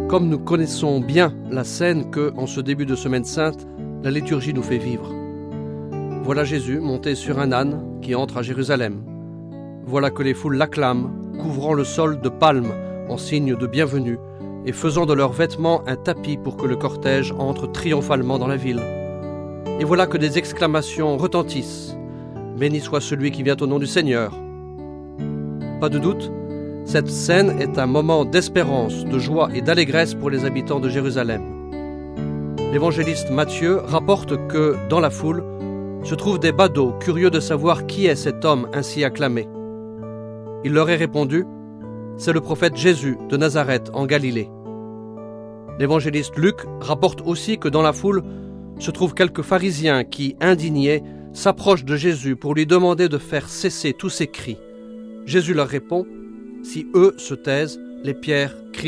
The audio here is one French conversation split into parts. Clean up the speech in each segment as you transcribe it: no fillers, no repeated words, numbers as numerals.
Comme nous connaissons bien la scène que, en ce début de Semaine Sainte, la liturgie nous fait vivre. Voilà Jésus monté sur un âne qui entre à Jérusalem. Voilà que les foules l'acclament, couvrant le sol de palmes en signe de bienvenue et faisant de leurs vêtements un tapis pour que le cortège entre triomphalement dans la ville. Et voilà que des exclamations retentissent. Béni soit celui qui vient au nom du Seigneur. Pas de doute, cette scène est un moment d'espérance, de joie et d'allégresse pour les habitants de Jérusalem. L'évangéliste Matthieu rapporte que, dans la foule, se trouvent des badauds curieux de savoir qui est cet homme ainsi acclamé. Il leur est répondu « C'est le prophète Jésus de Nazareth en Galilée ». L'évangéliste Luc rapporte aussi que dans la foule se trouvent quelques pharisiens qui, indignés, s'approchent de Jésus pour lui demander de faire cesser tous ces cris. Jésus leur répond « Si eux se taisent, les pierres crieront ».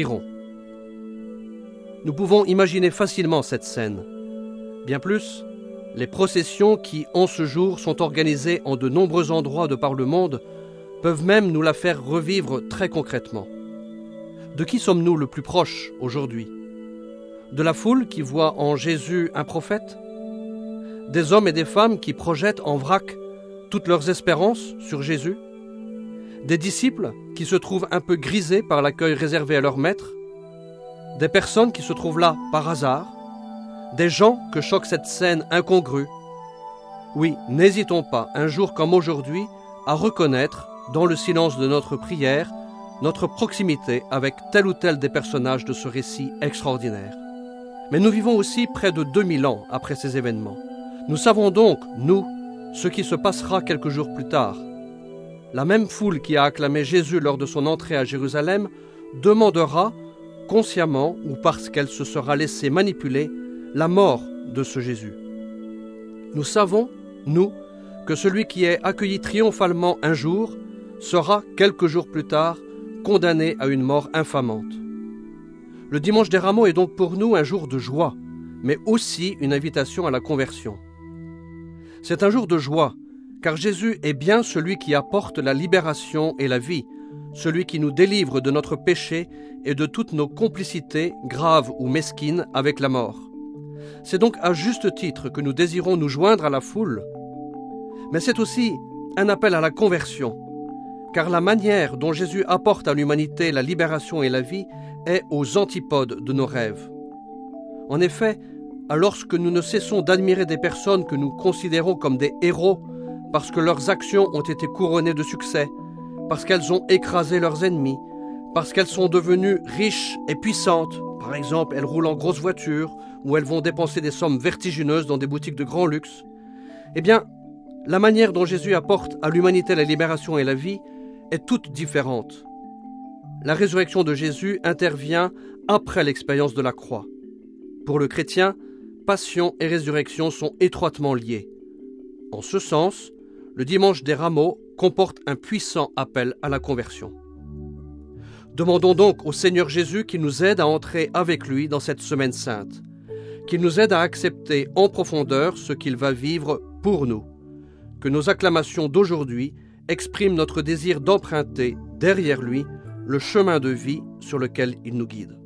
Nous pouvons imaginer facilement cette scène. Bien plus, les processions qui, en ce jour, sont organisées en de nombreux endroits de par le monde peuvent même nous la faire revivre très concrètement. De qui sommes-nous le plus proches aujourd'hui ? De la foule qui voit en Jésus un prophète ? Des hommes et des femmes qui projettent en vrac toutes leurs espérances sur Jésus ? Des disciples qui se trouvent un peu grisés par l'accueil réservé à leur maître ? Des personnes qui se trouvent là par hasard ? Des gens que choque cette scène incongrue ? Oui, n'hésitons pas, un jour comme aujourd'hui, à reconnaître, dans le silence de notre prière, notre proximité avec tel ou tel des personnages de ce récit extraordinaire. Mais nous vivons aussi près de 2000 ans après ces événements. Nous savons donc, nous, ce qui se passera quelques jours plus tard. La même foule qui a acclamé Jésus lors de son entrée à Jérusalem demandera, consciemment ou parce qu'elle se sera laissée manipuler, la mort de ce Jésus. Nous savons, nous, que celui qui est accueilli triomphalement un jour sera, quelques jours plus tard, condamné à une mort infamante. Le dimanche des Rameaux est donc pour nous un jour de joie, mais aussi une invitation à la conversion. C'est un jour de joie, car Jésus est bien celui qui apporte la libération et la vie, celui qui nous délivre de notre péché et de toutes nos complicités, graves ou mesquines, avec la mort. C'est donc à juste titre que nous désirons nous joindre à la foule, mais c'est aussi un appel à la conversion, car la manière dont Jésus apporte à l'humanité la libération et la vie est aux antipodes de nos rêves. En effet, lorsque nous ne cessons d'admirer des personnes que nous considérons comme des héros parce que leurs actions ont été couronnées de succès, parce qu'elles ont écrasé leurs ennemis, parce qu'elles sont devenues riches et puissantes, par exemple elles roulent en grosses voitures ou elles vont dépenser des sommes vertigineuses dans des boutiques de grand luxe, eh bien, la manière dont Jésus apporte à l'humanité la libération et la vie est toute différente. La résurrection de Jésus intervient après l'expérience de la croix. Pour le chrétien, passion et résurrection sont étroitement liées. En ce sens, le dimanche des Rameaux comporte un puissant appel à la conversion. Demandons donc au Seigneur Jésus qu'il nous aide à entrer avec lui dans cette semaine sainte, qu'il nous aide à accepter en profondeur ce qu'il va vivre pour nous, que nos acclamations d'aujourd'hui expriment notre désir d'emprunter derrière lui le chemin de vie sur lequel il nous guide.